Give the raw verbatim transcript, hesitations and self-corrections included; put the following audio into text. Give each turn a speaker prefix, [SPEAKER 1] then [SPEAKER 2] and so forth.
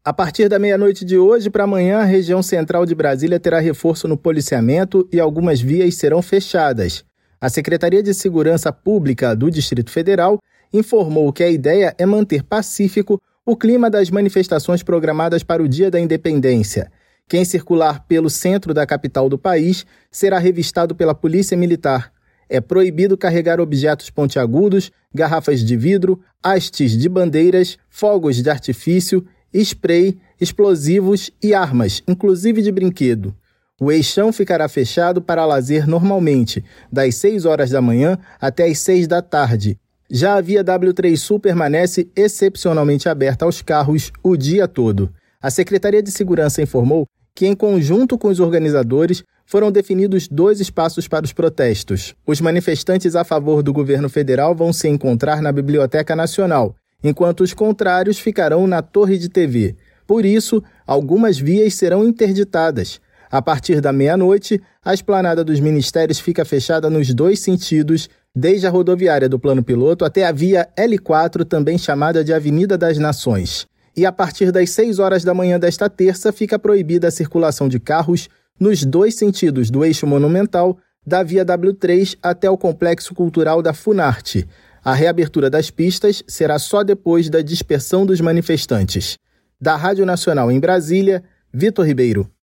[SPEAKER 1] A partir da meia-noite de hoje para amanhã, a região central de Brasília terá reforço no policiamento e algumas vias serão fechadas. A Secretaria de Segurança Pública do Distrito Federal informou que a ideia é manter pacífico o clima das manifestações programadas para o Dia da Independência. Quem circular pelo centro da capital do país será revistado pela Polícia Militar. É proibido carregar objetos pontiagudos, garrafas de vidro, hastes de bandeiras, fogos de artifício, spray, explosivos e armas, inclusive de brinquedo. O eixão ficará fechado para lazer normalmente, das seis horas da manhã até as seis da tarde. Já a Via W três Sul permanece excepcionalmente aberta aos carros o dia todo. A Secretaria de Segurança informou que, em conjunto com os organizadores, foram definidos dois espaços para os protestos. Os manifestantes a favor do governo federal vão se encontrar na Biblioteca Nacional, enquanto os contrários ficarão na Torre de T V. Por isso, algumas vias serão interditadas. A partir da meia-noite, a esplanada dos ministérios fica fechada nos dois sentidos, desde a rodoviária do Plano Piloto até a via L quatro, também chamada de Avenida das Nações. E a partir das seis horas da manhã desta terça, fica proibida a circulação de carros nos dois sentidos do eixo monumental, da Via W três até o Complexo Cultural da Funarte. A reabertura das pistas será só depois da dispersão dos manifestantes. Da Rádio Nacional em Brasília, Vitor Ribeiro.